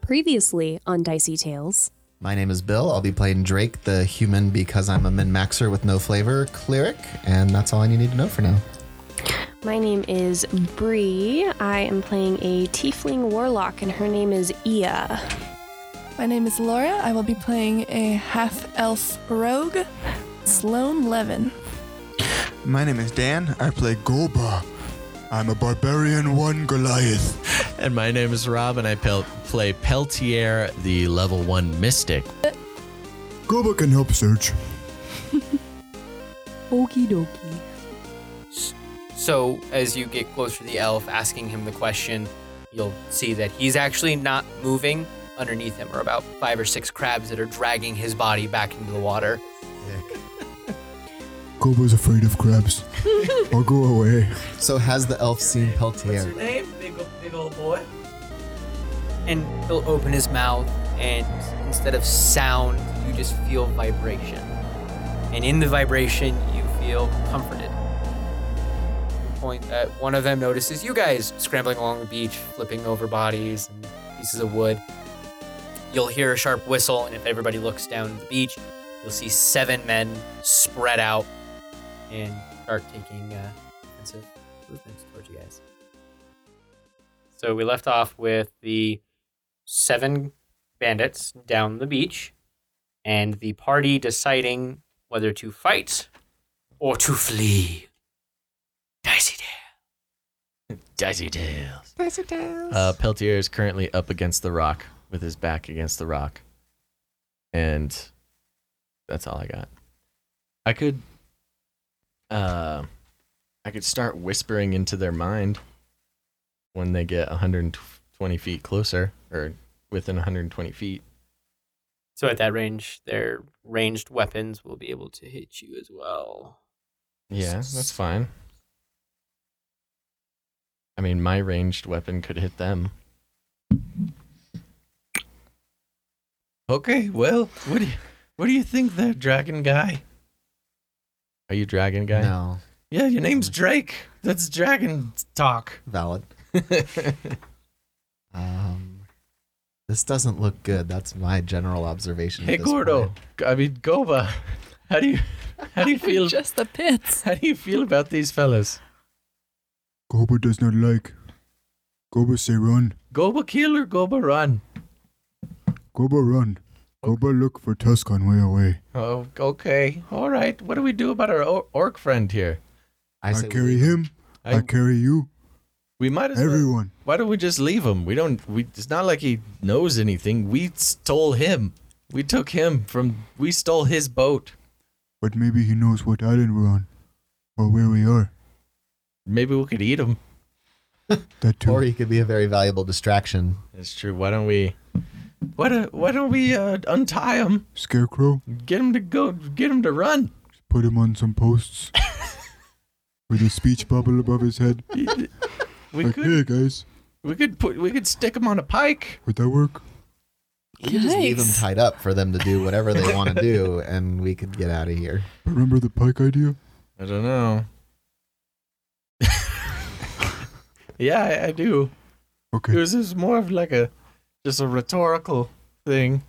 Previously on Dicey Tales. My name is Bill. I'll be playing Drake, the human because I'm a min-maxer with no flavor cleric, and that's all you need to know for now. My name is Bree. I am playing a tiefling warlock, and her name is Ia. My name is Laura. I will be playing a half-elf rogue, Sloan Levin. My name is Dan. I play Golba. I'm a barbarian 1 Goliath. And my name is Rob, and I play Peltier, the level 1 mystic. Golba can help search. Okie dokie. So as you get closer to the elf, asking him the question, you'll see that he's actually not moving. Underneath him are about 5 or 6 crabs that are dragging his body back into the water. Golba's afraid of crabs. I'll go away. So has the elf seen Peltier? What's your name, big old boy? And he'll open his mouth, and instead of sound, you just feel vibration. And in the vibration, you feel comforted. The point that one of them notices you guys scrambling along the beach, flipping over bodies and pieces of wood. You'll hear a sharp whistle, and if everybody looks down at the beach, you'll see 7 men spread out and start taking defensive movements towards you guys. So we left off with the 7 bandits down the beach, and the party deciding whether to fight or to flee. Dicey Tale. Dicey Tales. Dicey Tales. Peltier is currently up against the rock, with his back against the rock. And that's all I got. I could start whispering into their mind when they get 120 feet closer, or within 120 feet. So at that range, their ranged weapons will be able to hit you as well. Yeah, that's fine. I mean, my ranged weapon could hit them. Okay, well, what do you think there, dragon guy? Are you dragon guy? No. Yeah, your name's Drake. That's dragon talk. Valid. This doesn't look good. That's my general observation. Hey, at this Gordo. point. I mean, Goba. How do you feel? Just the pits. How do you feel about these fellas? Golba does not like. Golba say run. Goba kill or Goba run? Golba run. Golba look for Tuscan way away. Oh, okay. All right. What do we do about our orc friend here? I say carry we- him. I carry you. We might as well. Everyone. Why don't we just leave him? It's not like he knows anything. We stole him. We took him we stole his boat. But maybe he knows what island we're on. Or where we are. Maybe we could eat him. That too. Or he could be a very valuable distraction. That's true. Why don't we untie him? Scarecrow. Get him to run. Put him on some posts. With a speech bubble above his head. We Like, hey could guys. we could stick him on a pike. Would that work? We could just leave them Yikes. tied up for them to do whatever they want to do, and we could get out of here. Remember the pike idea? I don't know. Yeah, I do. Okay. It was more of like just a rhetorical thing.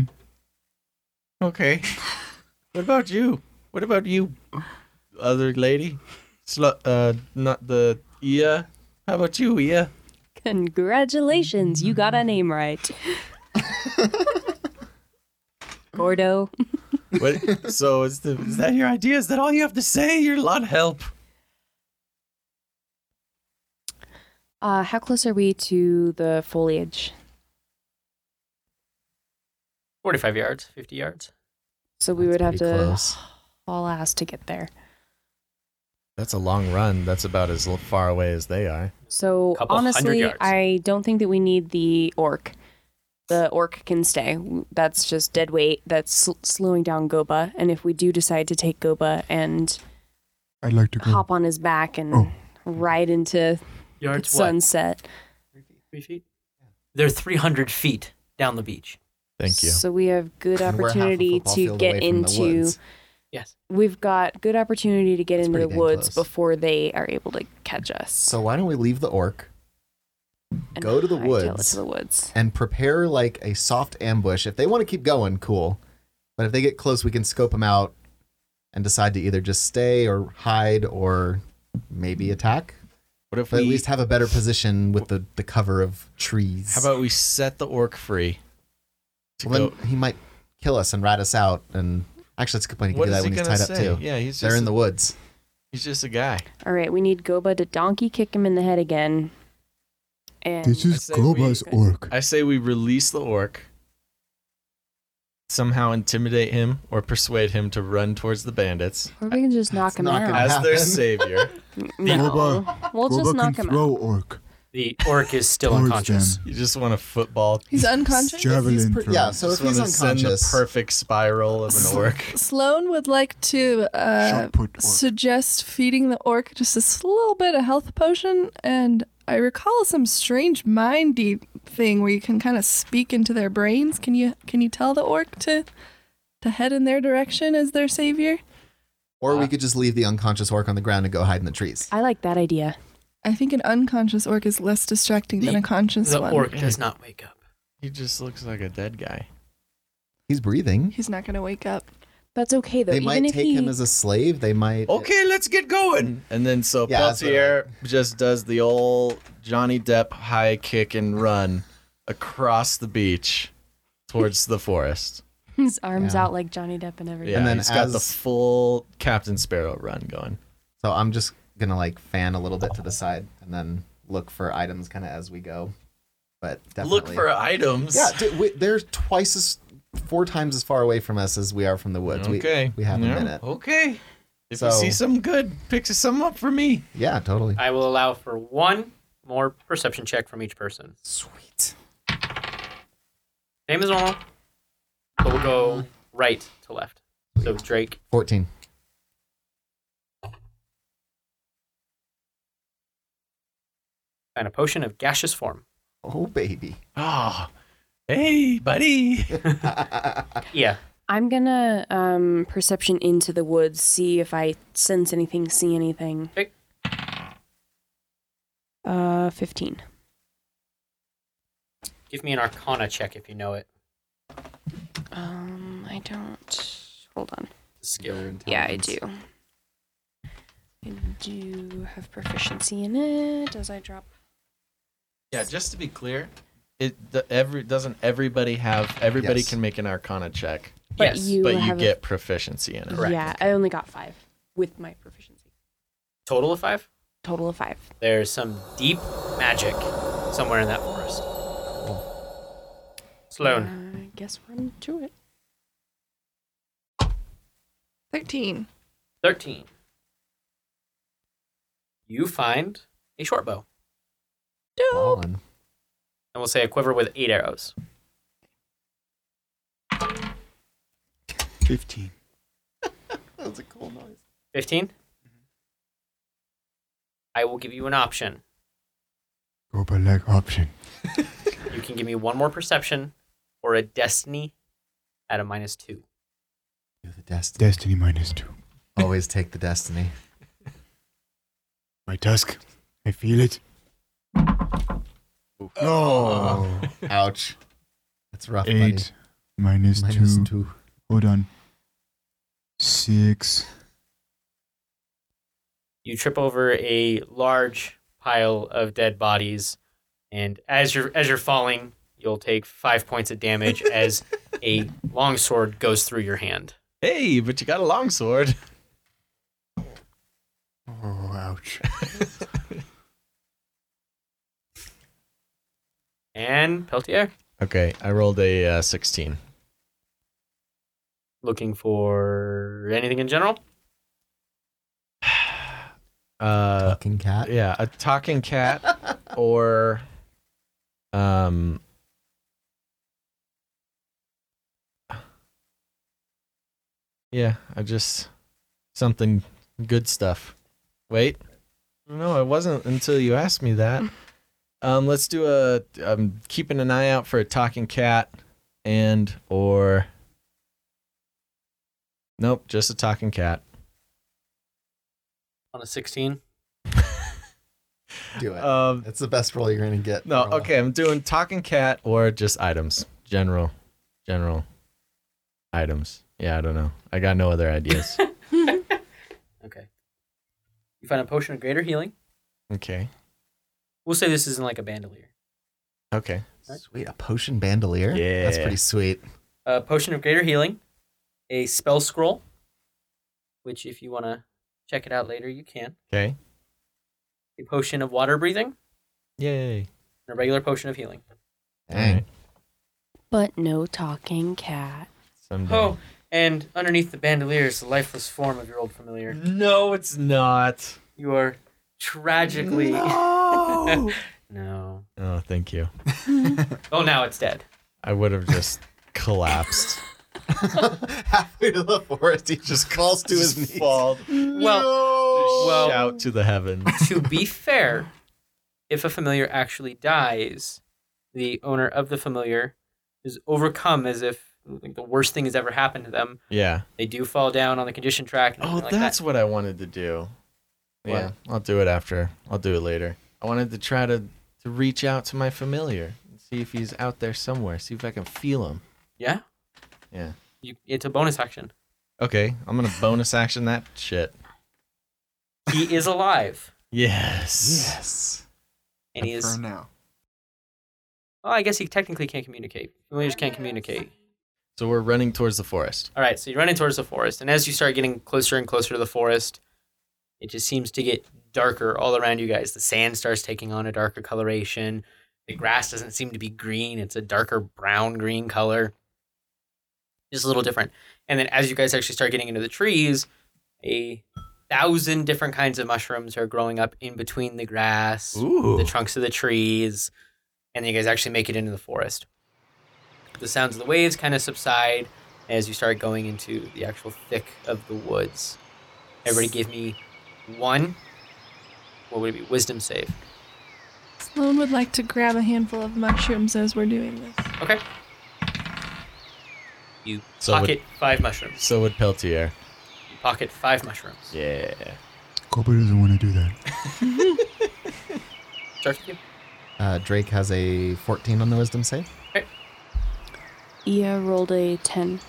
Okay. What about you? What about you, other lady? Not the Ia. How about you, Ia? Congratulations, you got a name right. Gordo. What? So is that your idea? Is that all you have to say? You're a lot of help. How close are we to the foliage? 45 yards, 50 yards. So we That's would have pretty to close. haul ass to get there. That's a long run. That's about as far away as they are. So Couple hundred honestly, yards. I don't think that we need the orc. The orc can stay. That's just dead weight. That's slowing down Goba. And if we do decide to take Goba and I'd like to go. hop on his back and ride into Yards sunset. 3 feet? They're 300 feet down the beach. Thank you. So we have good And we're half a opportunity football to field get away from the into. woods. Yes. We've got good opportunity to get It's into the pretty dang woods close. before they are able to catch us. So why don't we leave the orc? and go to the hightail it woods to the woods. and prepare like a soft ambush. If they want to keep going, cool. But if they get close, we can scope them out and decide to either just stay or hide or maybe attack. What if But at we least have a better position with the cover of trees. How about we set the orc free? To Well, go. then he might kill us and rat us out. And actually, that's a good point. He can What do is that he when he's gonna tied say? up too. Yeah, he's They're just in the woods. he's just a guy. All right, we need Goba to donkey kick him in the head again. And This is say we- Goba's orc. I say we release the orc, somehow intimidate him or persuade him to run towards the bandits or we can just knock him not out. gonna as their happen. savior. No, Goba- we'll just Goba knock can him throw out. orc. The orc is still Towards unconscious. them. You just want a football. He's unconscious. Javelin throw. Yeah, so if Just want he's to send the unconscious, perfect spiral of an orc. Sloane would like to Shot put orc. suggest feeding the orc just a little bit of health potion, and I recall some strange mindy thing where you can kind of speak into their brains. Can you tell the orc to head in their direction as their savior? or we could just leave the unconscious orc on the ground and go hide in the trees. I like that idea. I think an unconscious orc is less distracting than a conscious The one. orc does not wake up. He just looks like a dead guy. He's breathing. He's not going to wake up. That's okay though. They Even might if take he, him as a slave. They might. Okay, let's get going. And then so Yeah, that's what Peltier just does the old Johnny Depp high kick and run across the beach towards the forest. his arms Yeah. out like Johnny Depp and everything. Yeah, And then he's got the as- full Captain Sparrow run going. So I'm just gonna like fan a little bit to the side and then look for items kind of as we go. But definitely Look for items. Yeah, they're 4 times as far away from us as we are from the woods. Okay. We have Yeah. a minute. Okay. If So- you see something good, pick some up for me. Yeah, totally. I will allow for one more perception check from each person. Sweet. Same as normal, but we'll go right to left. So Drake, 14. find a potion of gaseous form. Oh baby. Oh, hey, buddy. Yeah. I'm gonna perception into the woods, see if I sense anything, see anything. Okay. 15. Give me an Arcana check if you know it. I don't. Hold on. Skill. Yeah, I do. I do have proficiency in it. Does I drop? Yeah, just to be clear, doesn't everybody have? Everybody Yes. can make an Arcana check, But Yes, you but you have a- get proficiency in it. Correct. Yeah, I only got 5 with my proficiency. Total of 5? Total of 5. There's some deep magic somewhere in that forest. Sloane. I guess we're into it. 13. 13. You find a short bow. Dope. On. And we'll say a quiver with 8 arrows. 15. That was a cool noise. 15? I will give you an option. Goba leg option. You can give me one more perception or a destiny at a -2. Do the destiny. Destiny -2. Always take the destiny. My tusk. I feel it. No. Ouch. That's rough, buddy. 8 minus Minus 2. 2. Hold on. 6. You trip over a large pile of dead bodies, and as you're falling, you'll take 5 points of damage as a longsword goes through your hand. Hey, but you got a longsword. Oh, ouch. And Peltier, Okay, I rolled a 16. looking for anything in general? Fucking cat. Yeah, a talking cat or yeah, I just something good stuff. Wait. No, it wasn't until you asked me that. Let's do I'm keeping an eye out for a talking cat and or nope, just a talking cat. On a 16? Do it. It's the best roll you're gonna get. No, Roll. okay, I'm doing talking cat or just items. General items. Yeah, I don't know. I got no other ideas. Okay. You find a potion of greater healing. Okay. We'll say this isn't like a bandolier. Okay. Sweet, a potion bandolier. Yeah. That's pretty sweet. A potion of greater healing, a spell scroll, which if you want to check it out later, you can. Okay. A potion of water breathing, Yay. and a regular potion of healing. Dang. Alright. But no talking cat. Someday. Oh, and underneath the bandolier is the lifeless form of your old familiar. No, it's not. You are tragically... No. No. Oh, thank you. Oh, now it's dead. I would have just collapsed. Halfway to the forest, he just falls to his knees. Fall. Well, Shout to the heavens. to be fair, if a familiar actually dies, the owner of the familiar is overcome as if like, the worst thing has ever happened to them. Yeah. They do fall down on the condition track. And Oh, everything like that's that. what I wanted to do. Yeah, I'll do it after. I'll do it later. I wanted to try to reach out to my familiar and see if he's out there somewhere. See if I can feel him. Yeah? Yeah. It's a bonus action. Okay, I'm gonna bonus action that shit. He is alive. Yes. Yes. And he is... For now. Well, I guess he technically can't communicate. Familiars can't communicate. So we're running towards the forest. All right, so you're running towards the forest. And as you start getting closer and closer to the forest, it just seems to get darker all around you guys. The sand starts taking on a darker coloration. The grass doesn't seem to be green. It's a darker brown-green color. Just a little different. And then as you guys actually start getting into the trees, 1,000 different kinds of mushrooms are growing up in between the grass, Ooh. the trunks of the trees, and then you guys actually make it into the forest. The sounds of the waves kind of subside as you start going into the actual thick of the woods. Everybody give me one, what would it be, wisdom save. Sloan would like to grab a handful of mushrooms as we're doing this. Okay. You So pocket 5 mushrooms. So would Peltier. You pocket 5 mushrooms. Yeah. Kobe doesn't want to do that. Starts with you. Drake has a 14 on the wisdom save. Ia rolled a 10.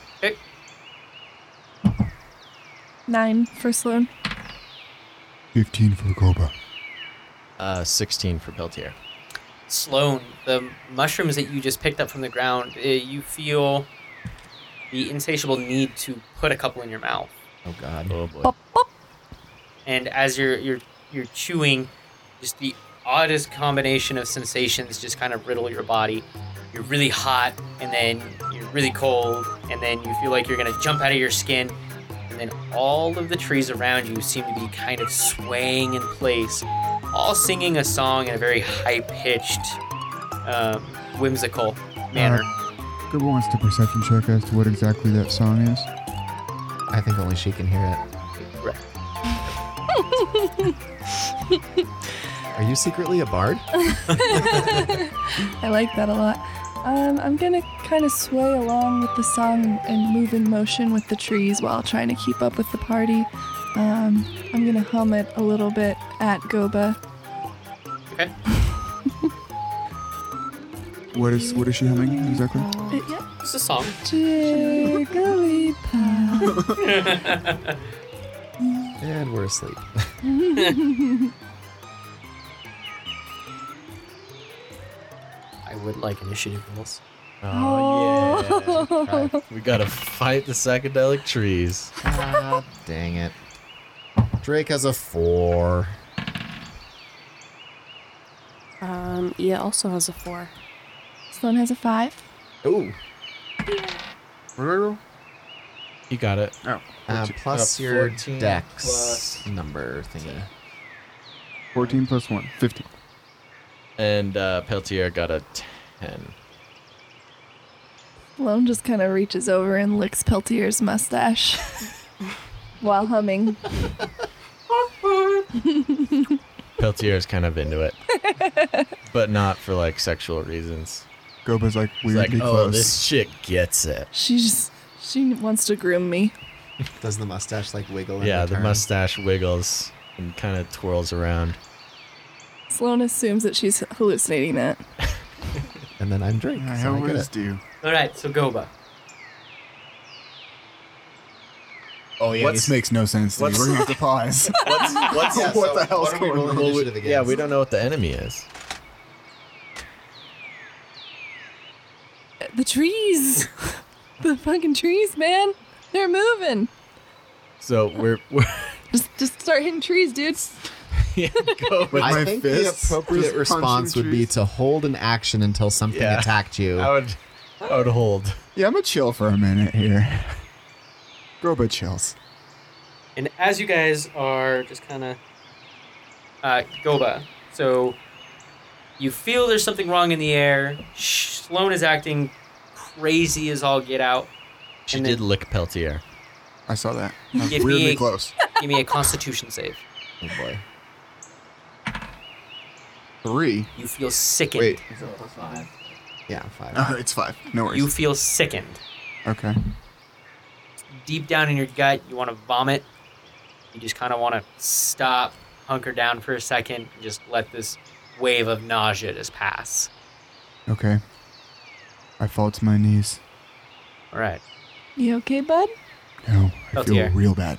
9 for Sloan. 15 for Koba. 16 for Peltier. Sloan, the mushrooms that you just picked up from the ground, you feel the insatiable need to put a couple in your mouth. Oh God. Oh boy. Pop, pop. And as you're chewing, just the oddest combination of sensations just kind of riddle your body. You're really hot, and then you're really cold, and then you feel like you're gonna jump out of your skin, and then all of the trees around you seem to be kind of swaying in place, all singing a song in a very high-pitched, whimsical manner. Koba wants to perception check as to what exactly that song is. I think only she can hear it. Correct. Are you secretly a bard? I like that a lot. I'm gonna kind of sway along with the song and move in motion with the trees while trying to keep up with the party. I'm gonna hum it a little bit at Goba. Okay. What is she humming exactly? Yeah. It's a song. Jigglypuff. And we're asleep. I would like initiative rolls. Oh, yeah. We gotta fight the psychedelic trees. Ah, dang it. Drake has a 4. Ia also has a 4. Sloan has a 5. Ooh. You got it. Plus Got your 14 dex plus- number thingy. 14 plus 1. 15. And Peltier got a 10. Sloan just kind of reaches over and licks Peltier's mustache while humming. Peltier's kind of into it, but not for like sexual reasons. Koba's like He's like, weirdly oh, close. this chick gets it. She wants to groom me. Does the mustache like wiggle? in Yeah, the return? mustache wiggles and kind of twirls around. Sloane assumes that she's hallucinating that. And then I'm Drake. I So I get always it. do. All right, so Goba. Oh yeah, this makes no sense to me. We're gonna have to pause. What's Yeah, What so the hell's what are we going rolling on? initiative against? yeah, we don't know what the enemy is. The trees! The fucking trees, man! They're moving! So we're Just start hitting trees, dude. go. With I my think fists, the appropriate just response punching would be trees. to hold an action until something Yeah. attacked you. I would hold. Yeah, I'm gonna chill for a minute here. Goba chills. And as you guys are just kind of Goba, so you feel there's something wrong in the air. Sloane is acting crazy as all get out. She And did then- lick Peltier. I saw that. That was Give me weirdly a- close. Give me a Constitution save. Oh boy. 3. You feel sickened. Wait. Yeah, 5. It's 5. No worries. You feel sickened. Okay. Deep down in your gut, you want to vomit. You just kind of want to stop, hunker down for a second, and just let this wave of nausea just pass. Okay. I fall to my knees. All right. You okay, bud? No, I Oh, feel dear. real bad.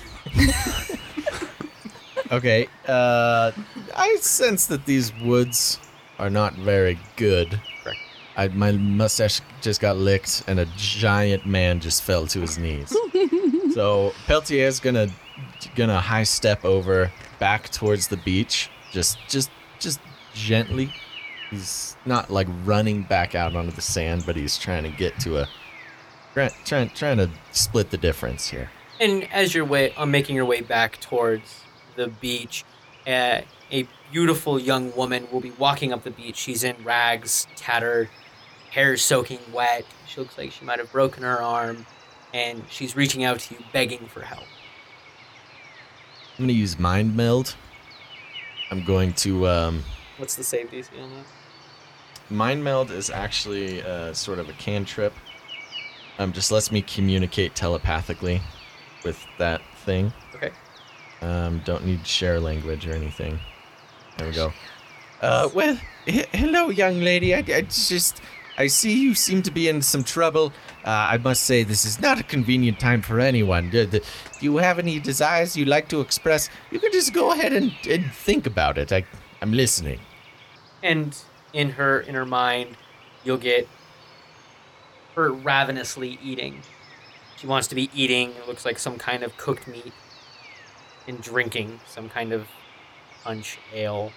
Okay. I sense that these woods are not very good. Correct. My mustache just got licked, and a giant man just fell to his knees. So Peltier's gonna high step over back towards the beach, just gently. He's not like running back out onto the sand, but he's trying to get to a trying to split the difference here. And as you're making your way back towards the beach, a beautiful young woman will be walking up the beach. She's in rags, tattered, hair soaking wet. She looks like she might have broken her arm, and she's reaching out to you, begging for help. I'm gonna use mind meld. I'm going to What's the save DC on that? mind meld is actually sort of a cantrip. Just lets me communicate telepathically with that thing. Okay. Don't need to share language or anything. There we go. Well, hello, young lady. I see you seem to be in some trouble. I must say this is not a convenient time for anyone. Do you have any desires you'd like to express? You can just go ahead and think about it. I'm listening. And in her mind, you'll get her ravenously eating. She wants to be eating, it looks like some kind of cooked meat, and drinking some kind of punch ale.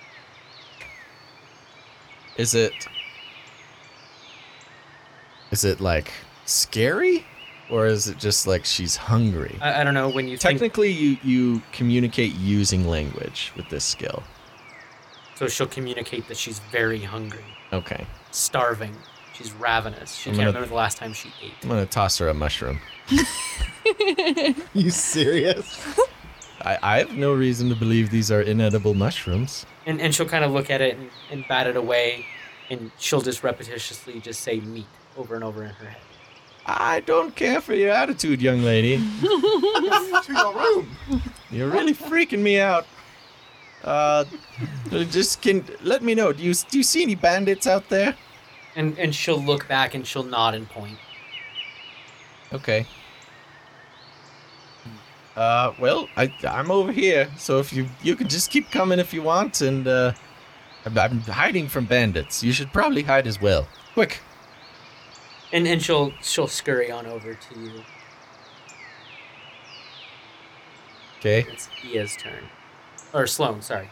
Is it like scary, or is it just like she's hungry? I don't know, when you think... Technically, you communicate using language with this skill. So she'll communicate that she's very hungry, Okay. starving. She's ravenous. She I'm can't gonna- remember the last time she ate. I'm gonna toss her a mushroom. You serious? I have no reason to believe these are inedible mushrooms. And she'll kind of look at it and bat it away, and she'll just repetitiously just say meat over and over in her head. I don't care for your attitude, young lady. To your room. You're really freaking me out. Let me know. Do you see any bandits out there? And she'll look back and she'll nod and point. Okay. Well, I'm over here, so if you can just keep coming if you want, and I'm hiding from bandits. You should probably hide as well. Quick. And she'll scurry on over to you. Okay. It's Ia's turn. Or Sloane, sorry.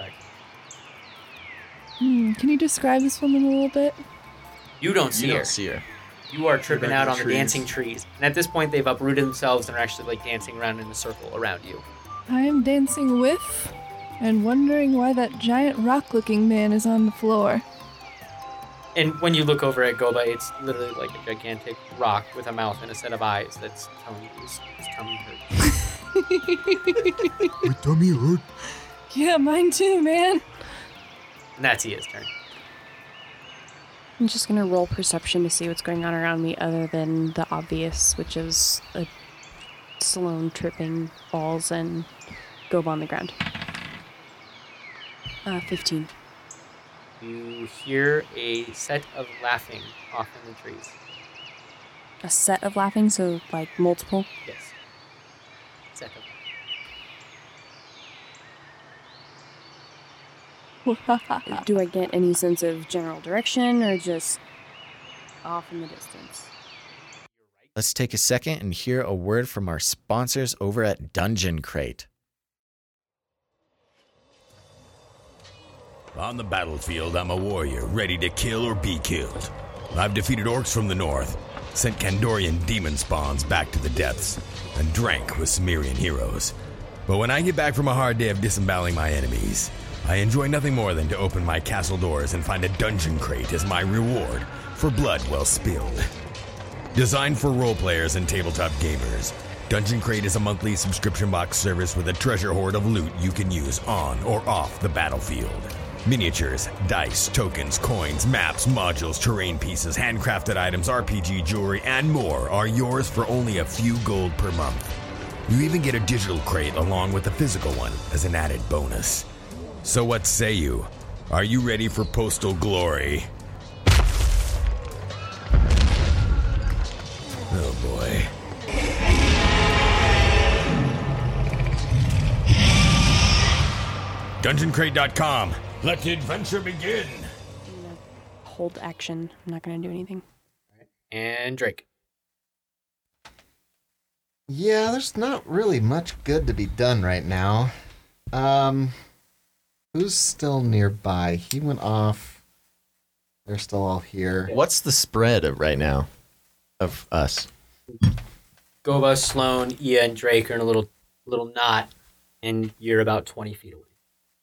Can you describe this woman a little bit? You don't see You her. don't see her. You are tripping You're out like on the the trees. dancing trees. And at this point, they've uprooted themselves and are actually like dancing around in a circle around you. I am dancing with and wondering why that giant rock-looking man is on the floor. And when you look over at Goba, it's literally like a gigantic rock with a mouth and a set of eyes that's telling you his tummy hurts. My tummy hurt. Yeah, mine too, man. And that's Ia's turn. I'm just gonna roll perception to see what's going on around me other than the obvious, which is a Sloane tripping balls and Goba on the ground. 15. You hear a set of laughing off in the trees. A set of laughing, so like multiple. Yes. Set of. Do I get any sense of general direction or just off in the distance? Let's take a second and hear a word from our sponsors over at Dungeon Crate. On the battlefield, I'm a warrior, ready to kill or be killed. I've defeated orcs from the north, sent Kandorian demon spawns back to the depths, and drank with Cimmerian heroes. But when I get back from a hard day of disemboweling my enemies, I enjoy nothing more than to open my castle doors and find a dungeon crate as my reward for blood well spilled. Designed for role players and tabletop gamers, Dungeon Crate is a monthly subscription box service with a treasure hoard of loot you can use on or off the battlefield. Miniatures, dice, tokens, coins, maps, modules, terrain pieces, handcrafted items, RPG jewelry, and more are yours for only a few gold per month. You even get a digital crate along with a physical one as an added bonus. So what say you? Are you ready for postal glory? Oh boy. DungeonCrate.com. Let the adventure begin. I'm gonna hold action. I'm not gonna do anything. And Drake. Yeah, there's not really much good to be done right now. Who's still nearby? He went off. They're still all here. What's the spread of right now of us? Goba, Sloan, Ia, and Drake are in a little knot, and you're about 20 feet away.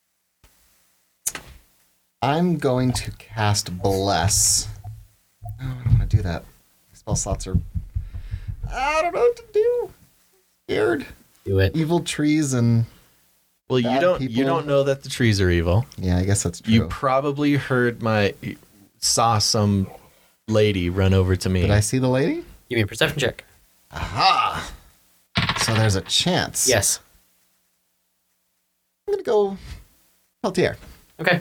I'm going to cast Bless. Oh, I don't want to do that. Spell slots are... I don't know what to do. Scared. Do it. Evil trees and... Well, bad you people. don't know that the trees are evil. Yeah, I guess that's true. You probably saw some lady run over to me. Did I see the lady? Give me a perception check. Aha! So there's a chance. Yes. I'm going to go Peltier. Okay.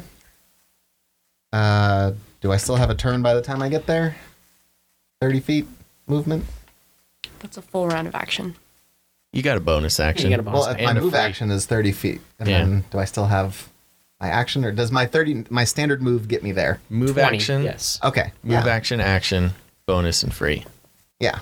Do I still have a turn by the time I get there? 30 feet movement? That's a full round of action. You got a bonus action. You got a bonus Well, action. my And a move free. action is 30 feet. And Yeah. then do I still have my action, or does my standard move get me there? Move 20, action. Yes. Okay. Move yeah. action, bonus, and free. Yeah.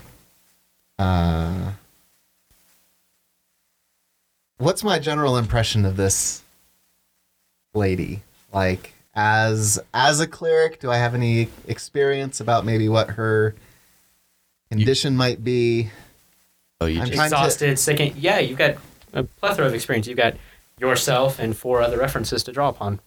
What's my general impression of this lady? Like, as a cleric, do I have any experience about maybe what her condition might be? Oh, you I'm just trying to- Exhausted, sick. Yeah, you've got a plethora of experience. You've got yourself and 4 other references to draw upon.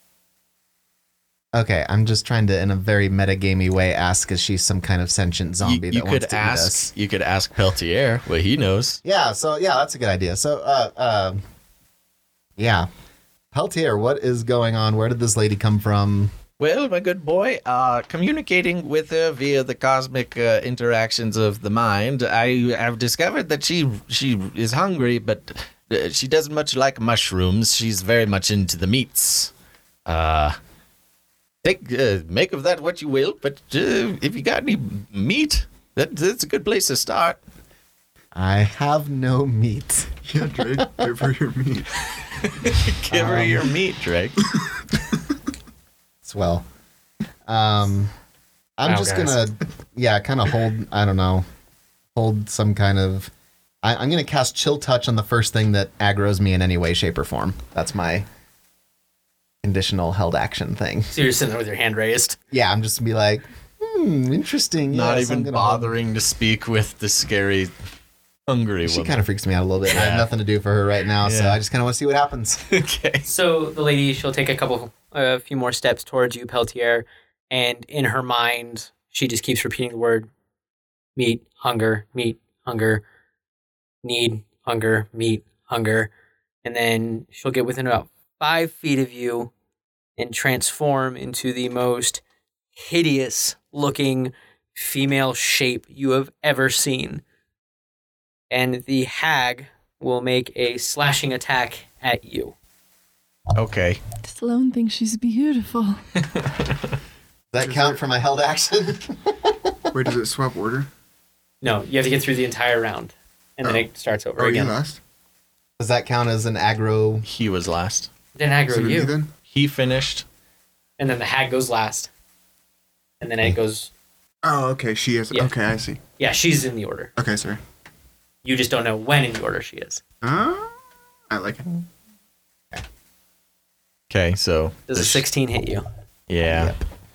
Okay, I'm just trying to, in a very metagamey way, ask if she's some kind of sentient zombie you that wants could to eat ask. us. You could ask Peltier what he knows. Yeah, so yeah, that's a good idea. So, yeah, Peltier, what is going on? Where did this lady come from? Well, my good boy, communicating with her via the cosmic interactions of the mind, I have discovered that she is hungry, but she doesn't much like mushrooms. She's very much into the meats. Make of that what you will, but if you got any meat, that's a good place to start. I have no meat. Yeah, Drake, give her your meat. Give her your meat, Drake. Swell. I'm Wow, just guys. gonna, kind of hold some kind of. I'm gonna cast Chill Touch on the first thing that aggroes me in any way, shape, or form. That's my conditional held action thing. So you're sitting there with your hand raised. Yeah, I'm just gonna be like, interesting. Not yes, I'm even gonna hold- bothering to speak with the scary, hungry She woman. kind of freaks me out a little bit. I have nothing to do for her right now, so Yeah. I just kind of want to see what happens. Okay. So the lady, she'll take a few more steps towards you, Peltier, and in her mind, she just keeps repeating the word meat, hunger, need, hunger, meat, hunger. And then she'll get within about 5 feet of you and transform into the most hideous looking female shape you have ever seen. And the hag will make a slashing attack at you. Okay. Sloane thinks she's beautiful. Does that count for my held action? Wait, does it swap order? No, you have to get through the entire round, and then it starts over Oh, again. you last? Does that count as an aggro? He was last. Then aggro So did you, me then? He finished. and then the hag goes last, and then it goes. Oh, okay. She is. Yeah. Okay, I see. Yeah, she's in the order. Okay, sorry. You just don't know when in the order she is. I like it. Okay, so. Does a 16 hit you? Yeah.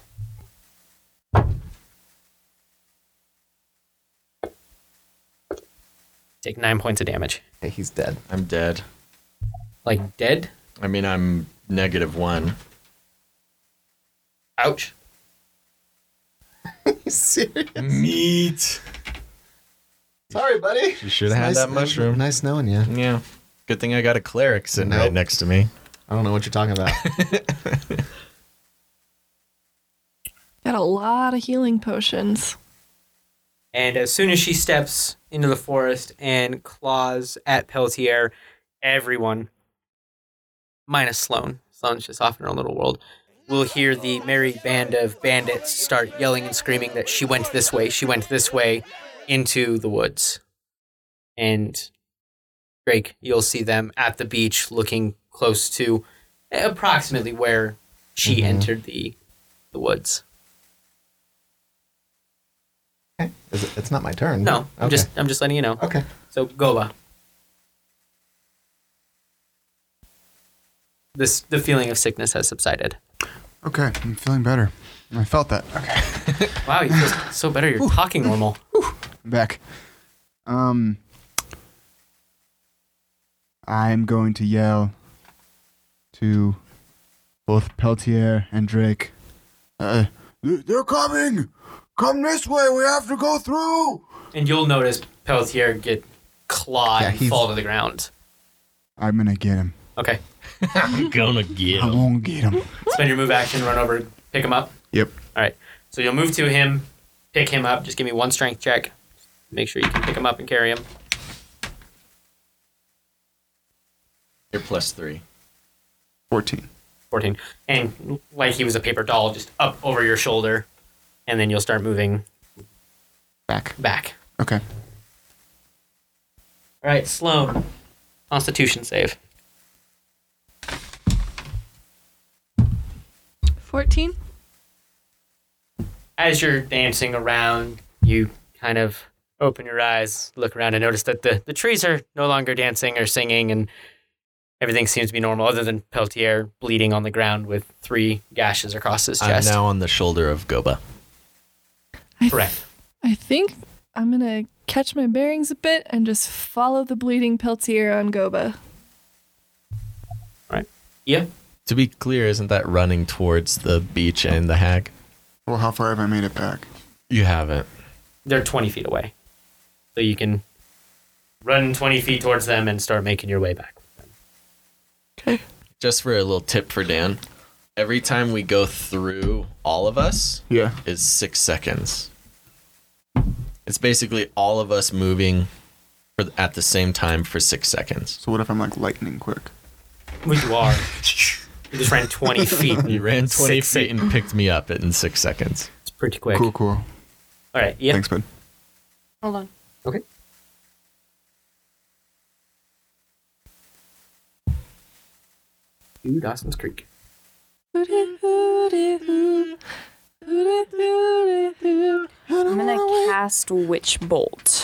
Take 9 points of damage. Okay, he's dead. I'm dead. Like dead? I mean, I'm -1. Ouch. You serious? Meat. Sorry, buddy. You should have had that mushroom. Nice knowing you. Yeah. Good thing I got a cleric sitting Nope. right next to me. I don't know what you're talking about. Got a lot of healing potions. And as soon as she steps into the forest and claws at Peltier, everyone, minus Sloane, Sloane's just off in her own little world, will hear the merry band of bandits start yelling and screaming that she went this way, into the woods. And Drake, you'll see them at the beach looking close to approximately where she entered the woods. Okay. It's not my turn. No, I'm Okay. just letting you know. Okay. So Goba. The feeling of sickness has subsided. Okay, I'm feeling better. I felt that. Okay. Wow, you feel so better. You're talking normal. I'm back. I'm going to yell to both Peltier and Drake. They're coming! Come this way, we have to go through! And you'll notice Peltier get clawed Yeah, and fall to the ground. I'm gonna get him. Okay. I'm gonna get I won't get him. Spend your move action, run over, pick him up. Yep. All right. So you'll move to him, pick him up. Just give me one strength check. Make sure you can pick him up and carry him. You're +3. 14. 14. And like he was a paper doll, just up over your shoulder. And then you'll start moving back. Okay. All right, Sloane. Constitution save. 14? As you're dancing around, you kind of open your eyes, look around, and notice that the trees are no longer dancing or singing, and everything seems to be normal, other than Peltier bleeding on the ground with 3 gashes across his I'm chest. now on the shoulder of Goba. Correct. I think I'm going to catch my bearings a bit and just follow the bleeding Peltier on Goba. Right. Yeah. To be clear, isn't that running towards the beach and the hag? Well, how far have I made it back? You haven't. They're 20 feet away. So you can run 20 feet towards them and start making your way back. Okay. Just for a little tip for Dan, every time we go through all of us Yeah. is 6 seconds. It's basically all of us moving at the same time for 6 seconds. So what if I'm like lightning quick? Well, you are. You just ran 20 feet. You ran 20 6 feet and picked me up in 6 seconds. It's pretty quick. Cool. All right. Yeah. Thanks, bud. Hold on. Okay. Ooh, Dawson's Creek. I'm gonna cast Witch Bolt.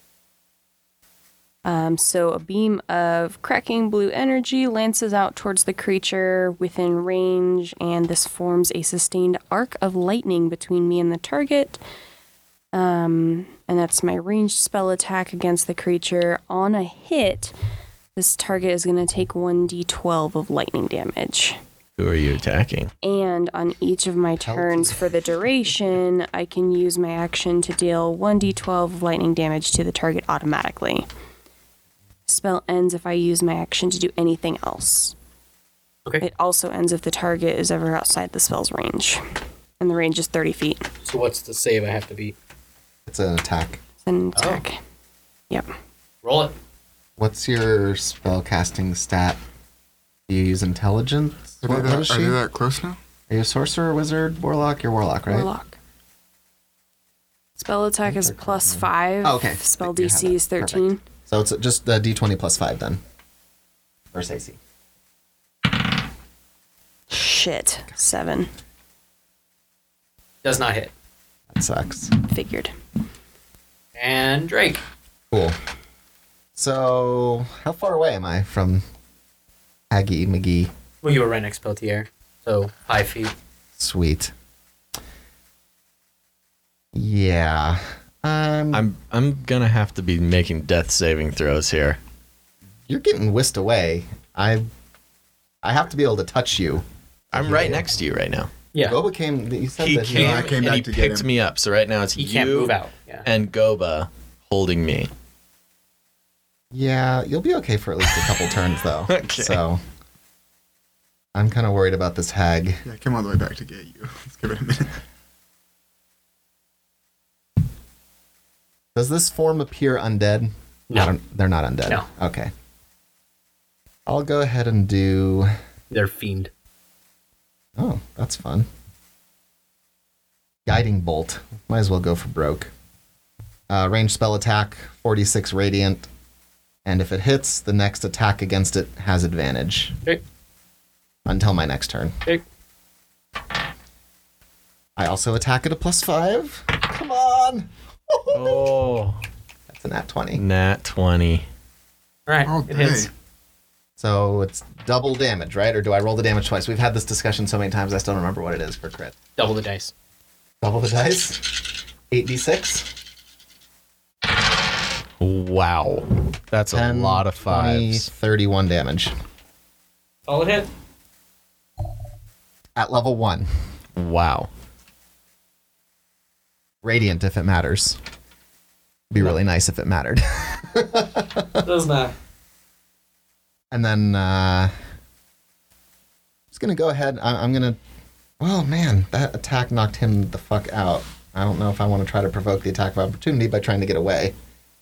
So a beam of cracking blue energy lances out towards the creature within range, and this forms a sustained arc of lightning between me and the target. And that's my ranged spell attack against the creature. On a hit, this target is going to take 1d12 of lightning damage. Who are you attacking? And on each of my turns for the duration, I can use my action to deal 1d12 of lightning damage to the target automatically. Spell ends if I use my action to do anything else. Okay. It also ends if the target is ever outside the spell's range. And the range is 30 feet. So what's the save I have to beat? It's an attack. It's an attack. Yep. Roll it. What's your spell casting stat? Do you use intelligence? Are What is they she? that close now? Are you a sorcerer, wizard, warlock? You're warlock, right? Warlock. Spell attack is +5. Oh, okay. Spell You have DC that. is 13. Perfect. So it's just the D20 +5 then. Versus AC. Shit. 7. Does not hit. That sucks. Figured. And Drake. Cool. So, how far away am I from Aggie McGee? Well, you were right next to Peltier, so 5 feet. Sweet. Yeah. I'm gonna have to be making death saving throws here. You're getting whisked away. I have to be able to touch you. I'm right next to you right now. Yeah. Goba came. You said He that came, I came and back he to get picked him. me up. So right now it's He you can't move out. Yeah. and Goba holding me. Yeah, you'll be okay for at least a couple turns though. Okay. So I'm kind of worried about this hag. Yeah, I came all the way back to get you. Let's give it a minute. Does this form appear undead? No. They're not undead. No. Okay. I'll go ahead and do. They're fiend. Oh, that's fun. Guiding bolt. Might as well go for broke. Range spell attack, 46 radiant. And if it hits, the next attack against it has advantage. Okay. Until my next turn. Okay. I also attack at a +5. Come on! Oh, That's an nat 20. nat 20. All right. Oh, it hits. dang. So it's double damage, right? Or do I roll the damage twice? We've had this discussion so many times I still don't remember what it is for crit. Double the dice. Double the dice. 8d6. Wow, that's 10, a lot of 20, fives. 31 damage. Solid hit. At level 1. Wow. Radiant if it matters. Be really nice if it mattered. Does not. And then just gonna go ahead. I'm gonna. Oh man, that attack knocked him the fuck out. I don't know if I want to try to provoke the attack of opportunity by trying to get away.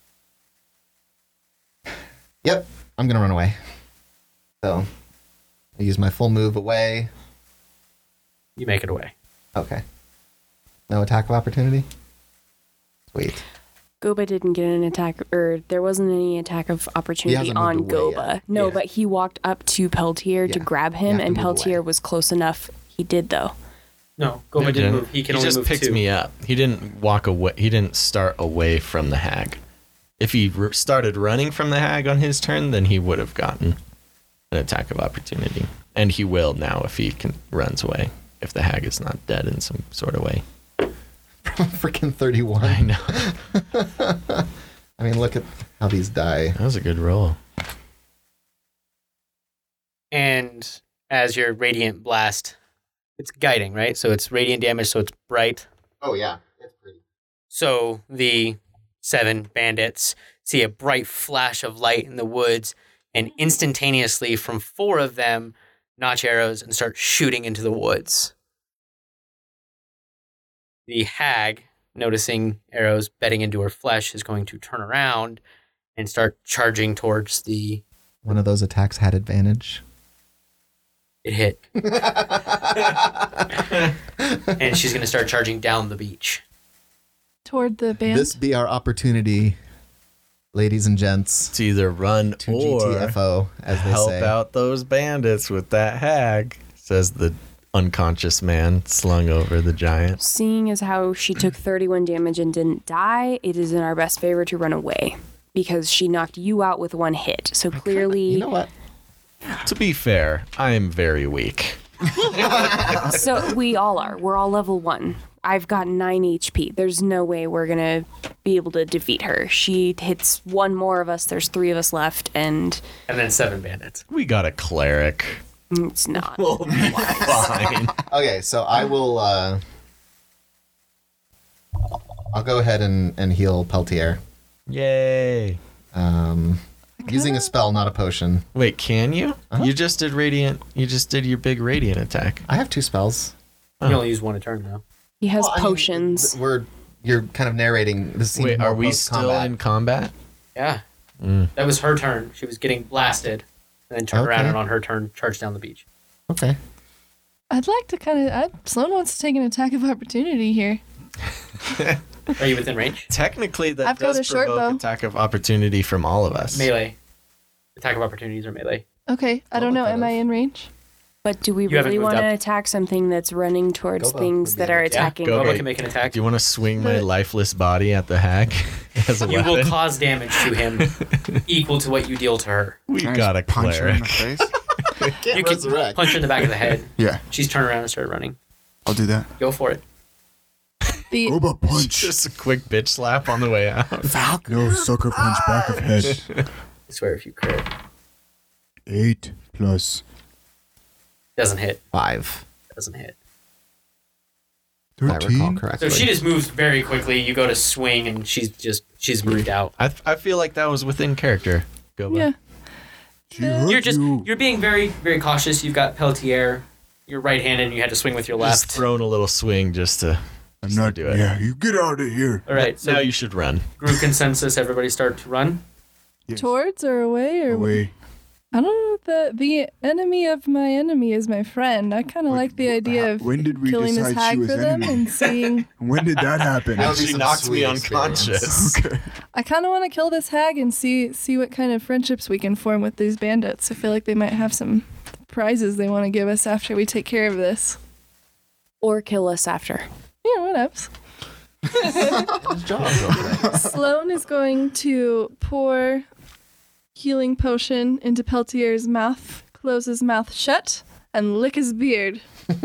Yep, I'm gonna run away. So I use my full move away. You make it away. Okay. No attack of opportunity. Sweet. Goba didn't get an attack, or there wasn't any attack of opportunity hasn't on moved away Goba. yet. No, Yeah. but he walked up to Peltier to Yeah. grab You him, have to and move Peltier away. was close enough. He did, though. No, Goma He didn't move. He can only just move picked 2. me up. He didn't walk away. He didn't start away from the hag. If he started running from the hag on his turn, then he would have gotten an attack of opportunity. And he will now if he runs away. If the hag is not dead in some sort of way. Freaking 31. I know. I mean, look at how these die. That was a good roll. And as your radiant blast, it's guiding, right? So it's radiant damage, so it's bright. Oh yeah, it's pretty. So the 7 bandits see a bright flash of light in the woods, and instantaneously from 4 of them notch arrows and start shooting into the woods. The hag, noticing arrows bedding into her flesh, is going to turn around and start charging towards the... One of those attacks had advantage. It hit. And she's going to start charging down the beach. Toward the band. This be our opportunity, ladies and gents, It's either run to or GTFO, as they help say. out those bandits with that hag, says the unconscious man slung over the giant. Seeing as how she took 31 damage and didn't die, it is in our best favor to run away. Because she knocked you out with 1 hit. So clearly... You know what? To be fair, I am very weak. So we all are. We're all level 1. I've got 9 HP. There's no way we're going to be able to defeat her. She hits 1 more of us. There's 3 of us left, and And then 7 bandits. We got a cleric. it's not. We'll be fine. Okay, so I will. I'll go ahead and heal Peltier. Yay. Using a spell, not a potion. Wait, can you? Uh-huh. You just did radiant. You just did your big radiant attack. I have 2 spells. You only use 1 a turn, though. He has Well, I mean, potions. you're kind of narrating this scene. Wait, more are we post-combat. still in combat? Yeah. Mm. That was her turn. She was getting blasted. and then turn around Okay. and on her turn, charge down the beach. Okay. I'd like to Sloan wants to take an attack of opportunity here. Are you within range? Technically, that I've got does a short provoke bow. attack of opportunity from all of us. Melee. Attack of opportunities or melee. Okay, I don't know. Am I in range? But do we You haven't really moved want to up. attack something that's running towards Goba things would be that able are to. attacking? Go Goba ahead. can make an attack. Do you want to swing my lifeless body at the hag as a You weapon? will cause damage to him equal to what you deal to her. We Can I got a just punch her in cleric. the face? Can't You can resurrect. punch her in the back of the head. Yeah, She's turned around and started running. I'll do that. Go for it. The Goba punch. Just a quick bitch slap on the way out. No, sucker punch back of head. I swear if you crit. 8 plus Doesn't hit. 5. Doesn't hit. If I recall 13. correctly. So she just moves very quickly. You go to swing and she's moved out. I feel like that was within character. Go yeah. She hurt You're being very, very cautious. You've got Peltier. You're right-handed and you had to swing with your Just left. throwing a little swing just to. I'm not. do it. Yeah, you get out of here. All right. So Now you should run. group consensus. Everybody start to run. Yes. Towards or away or Away. I don't know. The enemy of my enemy is my friend. I kind of like the idea of When did we killing this decide she hag was for them enemy? and seeing. When did that happen? That would be She some knocked me sweet unconscious. Okay. I kind of want to kill this hag and see what kind of friendships we can form with these bandits. I feel like they might have some prizes they want to give us after we take care of this. Or kill us after? Yeah, whatevs. His job over there. Sloan is going to pour healing potion into Peltier's mouth, close his mouth shut, and lick his beard.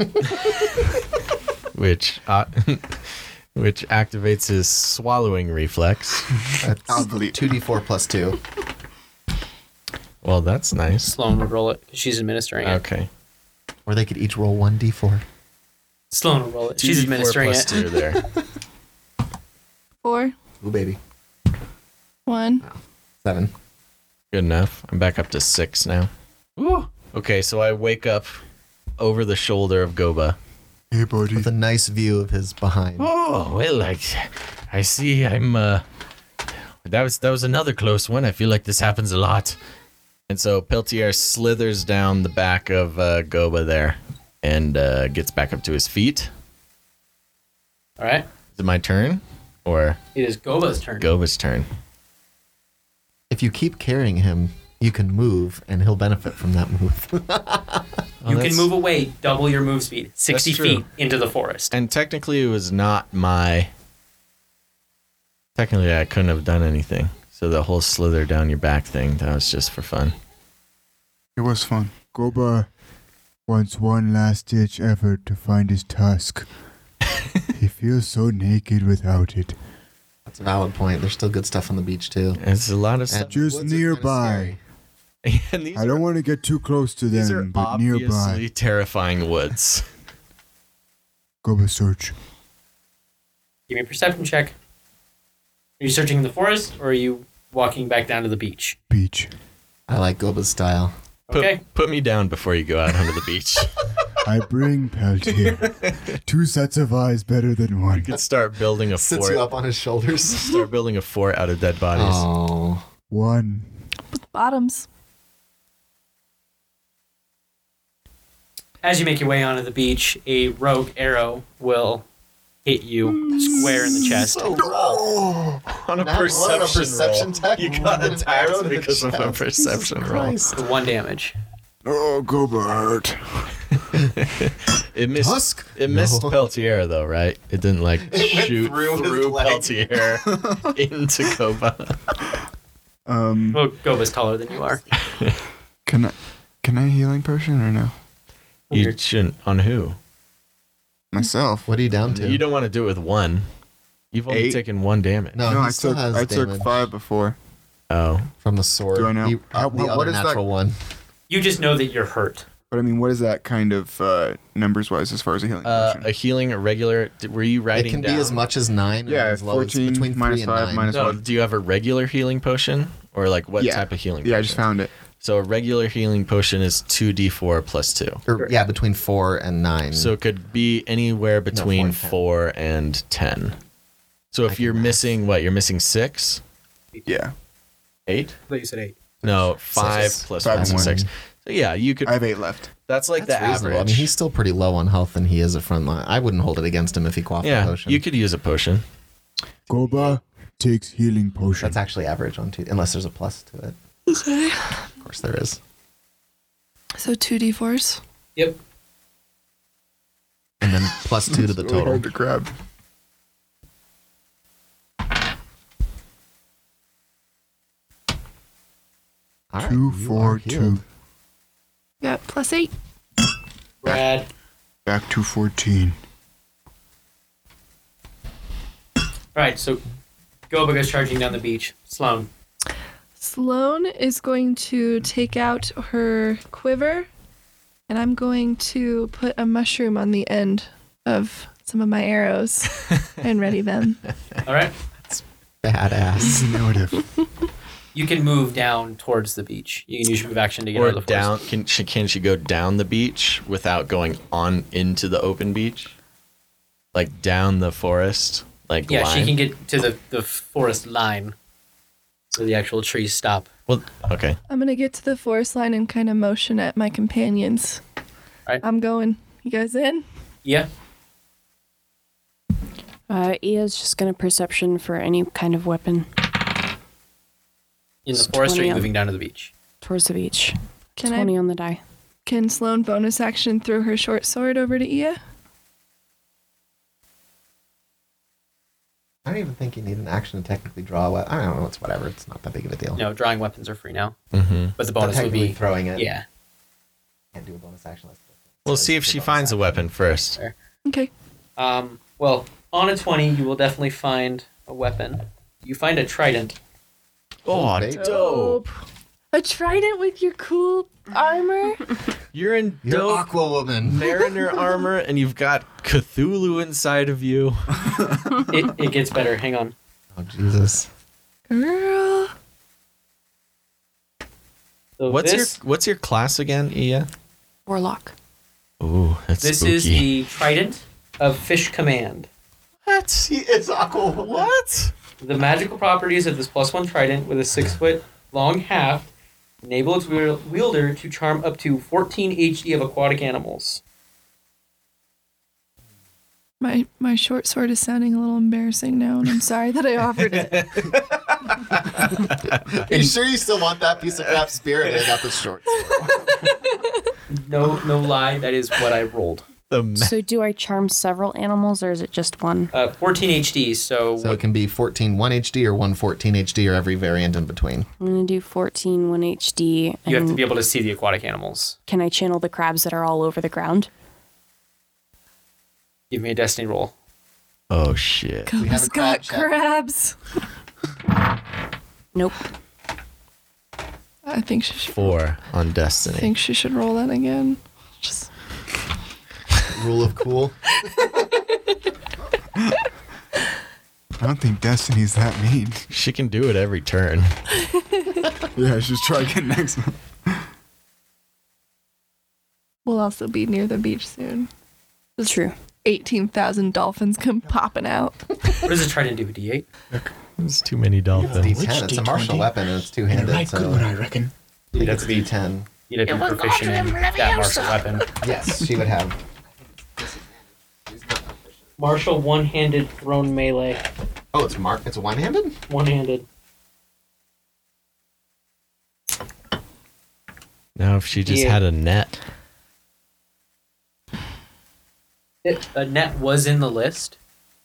which activates his swallowing reflex. That's I'll believe. 2d4 plus 2. Well, that's nice. Sloan would roll it. She's administering it. Okay. Or they could each roll 1d4. Sloan would roll it. She's 2d4 administering plus it. 2 there. 4, Ooh, baby. 1. 7. Good enough. I'm back up to 6 now. Ooh. Okay, so I wake up over the shoulder of Goba. Hey, buddy. With a nice view of his behind. Oh well, I see. I'm. That was another close one. I feel like this happens a lot. And so Peltier slithers down the back of Goba there, and gets back up to his feet. All right. Is it my turn, or It is Goba's turn. Goba's turn? If you keep carrying him, you can move, and he'll benefit from that move. You that's- can move away, double your move speed, 60 That's true. feet into the forest. And technically, it was not my. Technically, I couldn't have done anything. So the whole slither down your back thing, that was just for fun. It was fun. Goba wants one last ditch effort to find his tusk. He feels so naked without it. That's a valid point. There's still good stuff on the beach, too. It's a lot of And stuff. Just woods are kinda nearby. scary. And these I don't want to get too close to These are them, but obviously nearby. terrifying woods. Goba search. Give me a perception check. Are you searching in the forest or are you walking back down to the beach? Beach. I like Goba's style. Okay. Put me down before you go out onto the beach. I bring Peltier. 2 sets of eyes better than one. You could start building a Sits fort. you up on his shoulders. Start building a fort out of dead bodies. Oh. 1. Bottoms. As you make your way onto the beach, a rogue arrow will hit you square in the chest. On a Not perception, a perception roll. check. You got An attacked arrow to the because of a chest. perception Jesus roll. Christ. For 1 damage. Oh, Goba hurt. It missed. Tusk? It missed No. Peltier though, right? It didn't like shoot through his through leg. Peltier into Goba. Well, Goba's taller than you are. Can I healing potion or no? You shouldn't. On who? Myself. What are you down to? You don't want to do it with 1. You've only 8. taken 1 damage. No, he still has I damage took 5 before. Oh. from the sword. Do I know? The What other is that? natural one. You just know that you're hurt. But I mean, what is that kind of numbers wise as far as a healing potion? A healing, a regular. Were you It writing can down? be as much as 9 or Yeah, as low as 14 between 3 minus and 5 9. minus No, 1. do you have a regular healing potion? Or like what Yeah. type of healing Yeah, I potion? just found it. So a regular healing potion is 2d4 plus 2. Or, yeah, between 4 and 9. So it could be anywhere between 4 4 and 10. So I if can you're math. missing, what, you're missing 6? Yeah. 8? I thought you said 8. No, 5 Six. plus 5 5 and is 6. one. So yeah, you could. I have 8 left. That's like the Reasonable. average. I mean, he's still pretty low on health, and he is a front line. I wouldn't hold it against him if he quaffed a yeah, potion. you could use a potion. Goba takes healing potion. That's actually average on 2, unless there's a plus to it. Of course there is. So 2d4s. Yep. And then plus 2 to the Really total. hard to grab. All right, 2, you 4, are 2. healed. Got +8. Brad. Back to 14. All right, so Goba goes charging down the beach. Sloan. Sloane is going to take out her quiver, and I'm going to put a mushroom on the end of some of my arrows and ready them. All right. Badass. Easy narrative. You can move down towards the beach. You can use your move action to get Or out of the forest. down. Can she go down the beach without going on into the open beach? Like down the forest? Like Yeah, line? she can get to the forest line where the actual trees stop. Well, okay. I'm going to get to the forest line and kind of motion at my companions. Right. I'm going. You guys in? Yeah. Ia's just gonna perception for any kind of weapon In the It's forest, or are 20 you on- moving down to the beach? towards the beach. Can 20 on the die. Can Sloane bonus action throw her short sword over to Ia? I don't even think you need an action to technically draw a weapon. I don't know. It's whatever. It's not that big of a deal. No, drawing weapons are free now. Mm-hmm. But the But bonus would technically be. throwing it. Yeah. Can't do a bonus action. We'll see if she finds a weapon first. Okay. Well, on a 20, you will definitely find a weapon. You find a trident. Oh, baby. dope. A trident with your cool armor? You're in You're dope Aqua Woman. mariner armor and you've got Cthulhu inside of you. It gets better. Hang on. Oh, Jesus. Girl. So What's your class again, Ia? Warlock. Ooh, that's This spooky. is the trident of Fish Command. What? He is Aqua Woman. What? The magical properties of this +1 trident with a 6-foot long haft enable its wielder to charm up to 14 HD of aquatic animals. My short sword is sounding a little embarrassing now, and I'm sorry that I offered it. Are you sure you still want that piece of crap spirit? I got the short. No lie, that is what I rolled. So do I charm several animals or is it just one? 14 HD, so So it can be 14 1 HD or 1 14 HD or every variant in between. I'm going to do 14 1 HD. you have to and be able to see the aquatic animals. Can I channel the crabs that are all over the ground? Give me a destiny roll. Oh shit. have a Goba's crab got check. crabs. Nope. I think she should. 4 on I Destiny. think she should roll that again. Just Rule of cool. I don't think Destiny's that mean. She can do it every turn. Yeah, just try again next one. we'll also be near the beach soon. True. 18,000 dolphins come popping out. What does a trident do? D8? There's too many dolphins. D10. It's a martial weapon and it's two-handed. So I reckon. it's D10. You'd have to be proficient in that martial weapon. Yes, she would have. Martial one-handed thrown melee. Oh, it's It's one-handed. One-handed. Now if she just Yeah. had a net. A net was in the list.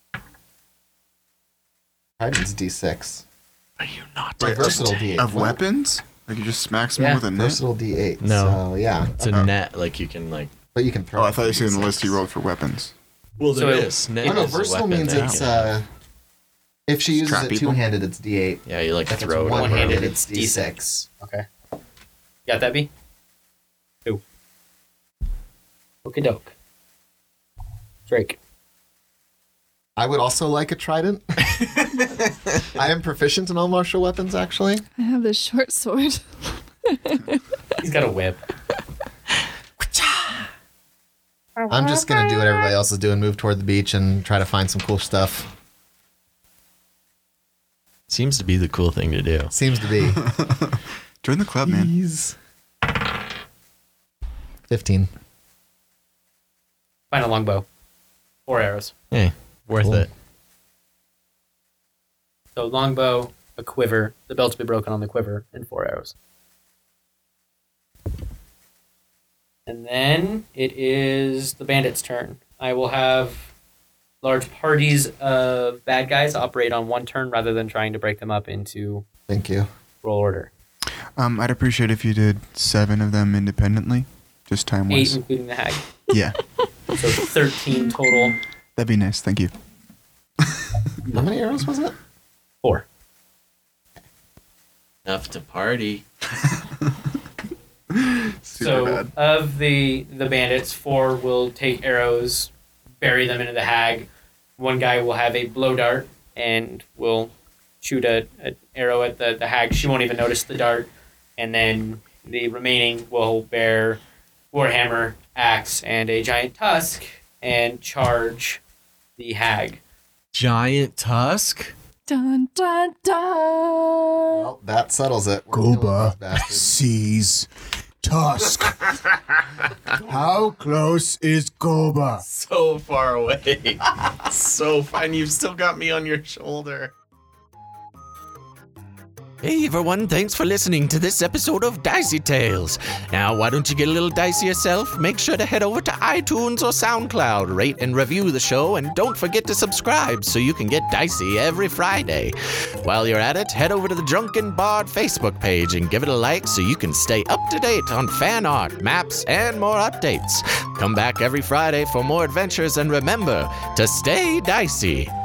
Trident's D6. Are you not? It's a versatile D8. Of weapons? Like you just smack Yeah. someone with a net? Versatile D8. No. So, yeah. It's a net, like you can like. But you can throw. Oh, I it thought you with said in the D6. list you rolled for weapons. Well, So there it- is. Net Oh, no, is a versatile weapon means that it's, can- if she uses Trap it people? two-handed, it's D8. yeah, you like If it's throw it. one-handed, over. it's D6. Okay. Got that, B? Who? Okie doke. Drake. I would also like a trident. I am proficient in all martial weapons, actually. I have this short sword. He's got a whip. I'm just going to do what everybody else is doing, move toward the beach and try to find some cool stuff. Seems to be the cool thing to do. Seems to be. Join the club, man. Please. 15. Find a longbow. 4 arrows. Hey, worth Cool. it. So longbow, a quiver, the belt's be broken on the quiver, and 4 arrows. And then it is the bandit's turn. I will have large parties of bad guys operate on one turn rather than trying to break them up into Thank you. roll order. I'd appreciate if you did 7 of them independently, just time 8 wise. including the hag. Yeah, So 13 total. that'd be nice. Thank you. How many arrows was it? 4. Enough to party. So of the bandits, 4 will take arrows, bury them into the hag. One guy will have a blow dart and will shoot an arrow at the hag. She won't even notice the dart. And then the remaining will bear warhammer, axe, and a giant tusk and charge the hag. Giant tusk? Dun dun dun. Well, that settles it. We're killing those bastards. sees Tusk. How close is Goba? So far away. So far. And you've still got me on your shoulder. Hey everyone, thanks for listening to this episode of Dicey Tales. Now, why don't you get a little dicey yourself? Make sure to head over to iTunes or SoundCloud, rate and review the show, and don't forget to subscribe so you can get dicey every Friday. While you're at it, head over to the Drunken Bard Facebook page and give it a like so you can stay up to date on fan art, maps, and more updates. Come back every Friday for more adventures, and remember to stay dicey.